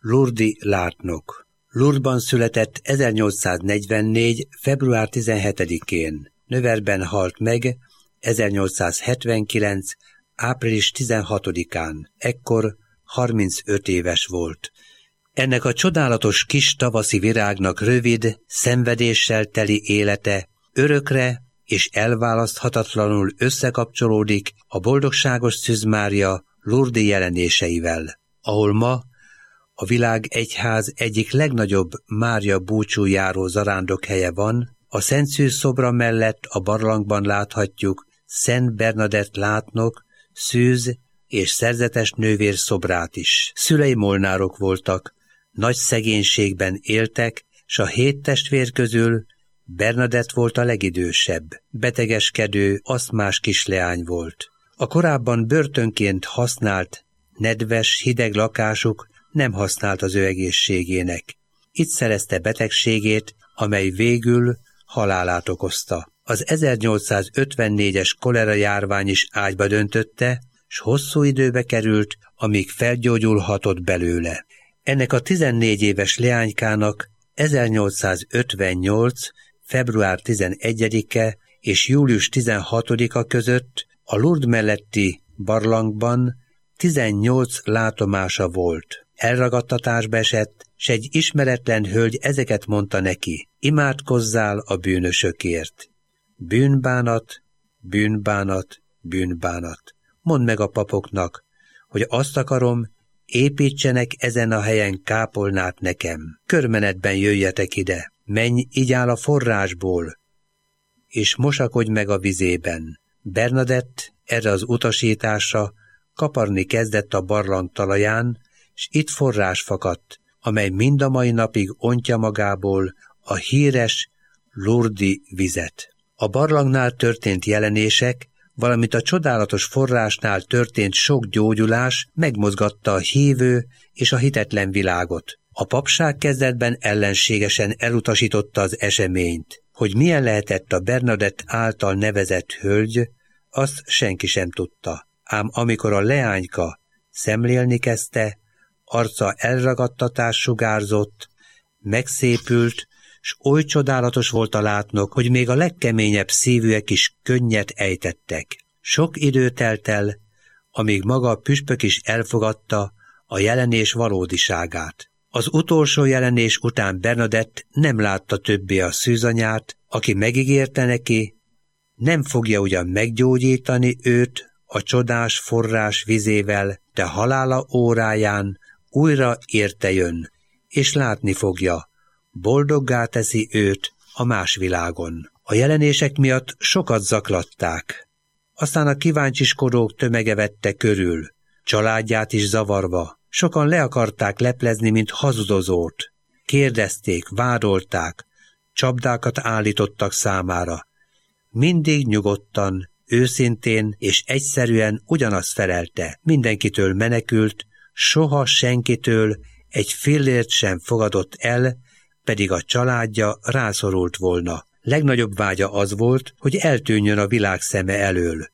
Lourdes látnok. Lourdesban született 1844. február 17-én. Nevers-ben halt meg 1879. április 16-án. Ekkor 35 éves volt. Ennek a csodálatos kis tavaszi virágnak rövid, szenvedéssel teli élete örökre és elválaszthatatlanul összekapcsolódik a boldogságos Szűz Mária Lourdes jelenéseivel, ahol ma a világ egyház egyik legnagyobb Mária búcsújáró zarándokhelye van, a Szent Szűz szobra mellett a barlangban láthatjuk Szent Bernadett látnok, Szűz és szerzetes nővér szobrát is. Szülei molnárok voltak, nagy szegénységben éltek, s a 7 testvér közül Bernadett volt a legidősebb, betegeskedő, asztmás kisleány volt. A korábban börtönként használt, nedves, hideg lakásuk nem használt az ő egészségének. Itt szerezte betegségét, amely végül halálát okozta. Az 1854-es kolera járvány is ágyba döntötte, s hosszú időbe került, amíg felgyógyulhatott belőle. Ennek a 14 éves leánykának 1858. február 11-e és július 16-a között a Lourdes melletti barlangban 18 látomása volt. Elragadtatásba esett, s egy ismeretlen hölgy ezeket mondta neki: imádkozzál a bűnösökért. Bűnbánat, bűnbánat, bűnbánat. Mondd meg a papoknak, hogy azt akarom, építsenek ezen a helyen kápolnát nekem. Körmenetben jöjjetek ide, menj, igyál a forrásból, és mosakodj meg a vizében. Bernadett erre az utasításra kaparni kezdett a barlang talaján, s itt forrás fakadt, amely mind a mai napig ontja magából a híres Lourdes vizet. A barlangnál történt jelenések, valamint a csodálatos forrásnál történt sok gyógyulás megmozgatta a hívő és a hitetlen világot. A papság kezdetben ellenségesen elutasította az eseményt. Hogy milyen lehetett a Bernadett által nevezett hölgy, azt senki sem tudta. Ám amikor a leányka szemlélni kezdte, arca elragadtatás sugárzott, megszépült, s oly csodálatos volt a látnok, hogy még a legkeményebb szívűek is könnyet ejtettek. Sok idő telt el, amíg maga a püspök is elfogadta a jelenés valódiságát. Az utolsó jelenés után Bernadett nem látta többé a szűzanyát, aki megígérte neki, nem fogja ugyan meggyógyítani őt a csodás forrás vizével, de halála óráján újra érte jön, és látni fogja, boldoggá teszi őt a más világon. A jelenések miatt sokat zaklatták. Aztán a kíváncsiskodók tömege vette körül, családját is zavarva. Sokan le akarták leplezni, mint hazudozót. Kérdezték, vádolták, csapdákat állítottak számára. Mindig nyugodtan, őszintén és egyszerűen ugyanazt felelte. Mindenkitől menekült, soha senkitől egy fillért sem fogadott el, pedig a családja rászorult volna. Legnagyobb vágya az volt, hogy eltűnjön a világ szeme elől.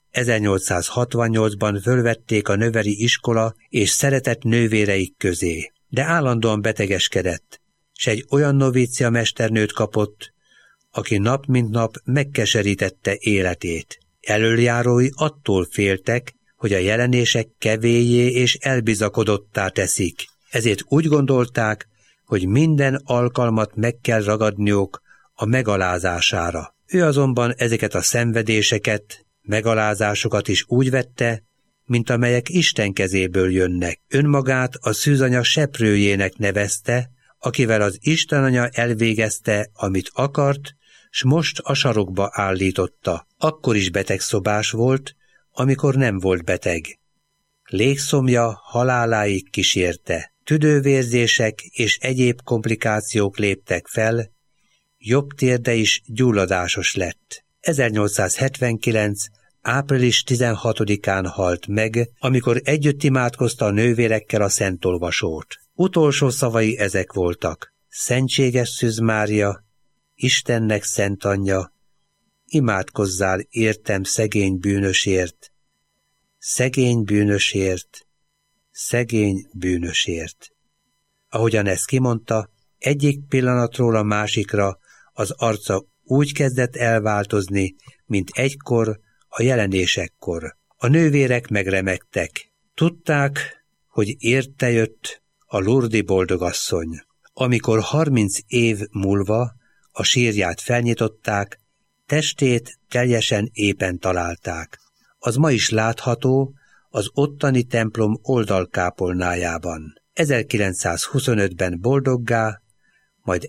1868-ban fölvették a növeri iskola és szeretett nővéreik közé, de állandóan betegeskedett, s egy olyan novícia mesternőt kapott, aki nap mint nap megkeserítette életét. Elöljárói attól féltek, hogy a jelenések kevélyé és elbizakodottá teszik, ezért úgy gondolták, hogy minden alkalmat meg kell ragadniuk a megalázására. Ő azonban ezeket a szenvedéseket, megalázásokat is úgy vette, mint amelyek Isten kezéből jönnek. Önmagát a szűzanya seprőjének nevezte, akivel az Istenanya elvégezte, amit akart, s most a sarokba állította. Akkor is betegszobás volt, amikor nem volt beteg. Légszomja haláláig kísérte. Tüdővérzések és egyéb komplikációk léptek fel, jobb térde is gyulladásos lett. 1879. április 16-án halt meg, amikor együtt imádkozta a nővérekkel a szentolvasót. Utolsó szavai ezek voltak: Szentséges Szűz Mária, Istennek szent anyja, imádkozzál értem szegény bűnösért, szegény bűnösért, szegény bűnösért. ahogyan ezt kimondta, egyik pillanatról a másikra az arca úgy kezdett elváltozni, mint egykor a jelenésekkor. A nővérek megremegtek. Tudták, hogy érte jött a lurdi boldogasszony. Amikor 30 év múlva a sírját felnyitották, testét teljesen épen találták. Az ma is látható az ottani templom oldalkápolnájában. 1925-ben boldoggá, majd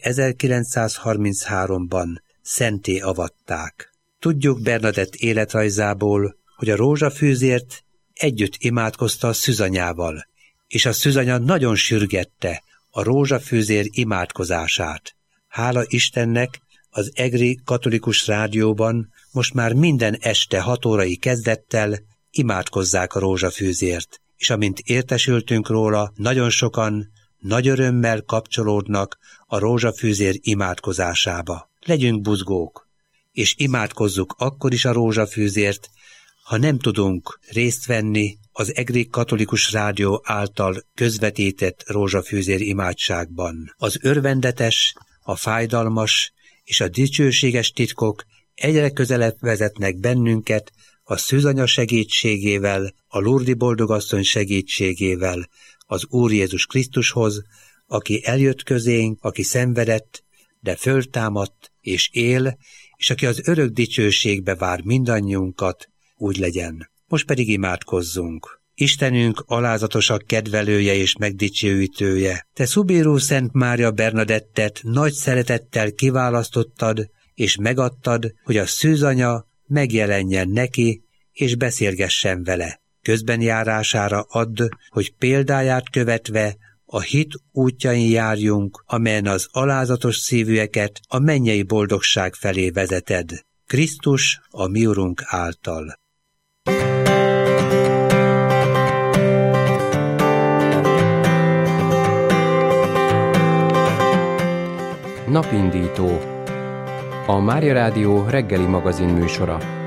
1933-ban szenté avatták. Tudjuk Bernadett életrajzából, hogy a rózsafűzért együtt imádkozta a szűzanyával, és a szűzanya nagyon sürgette a rózsafűzér imádkozását. Hála Istennek, az egri katolikus rádióban most már minden este 6 órai kezdettel imádkozzák a rózsafűzért, és amint értesültünk róla, nagyon sokan nagy örömmel kapcsolódnak a rózsafűzér imádkozásába. Legyünk buzgók, és imádkozzuk akkor is a rózsafűzért, ha nem tudunk részt venni az egri katolikus rádió által közvetített rózsafűzér imádságban. Az örvendetes, a fájdalmas és a dicsőséges titkok egyre közelebb vezetnek bennünket a szűzanya segítségével, a lurdi boldogasszony segítségével az Úr Jézus Krisztushoz, aki eljött közénk, aki szenvedett, de föltámadt és él, és aki az örök dicsőségbe vár mindannyiunkat, úgy legyen. Most pedig imádkozzunk. Istenünk alázatosak kedvelője és megdicsőítője, te Szubirú Szent Mária Bernadettet nagy szeretettel kiválasztottad, és megadtad, hogy a szűzanya megjelenjen neki, és beszélgessen vele. Közbenjárására add, hogy példáját követve a hit útjain járjunk, amelyen az alázatos szívűeket a mennyei boldogság felé vezeted. Krisztus, a mi Urunk által. Napindító. A Mária Rádió reggeli magazin műsora.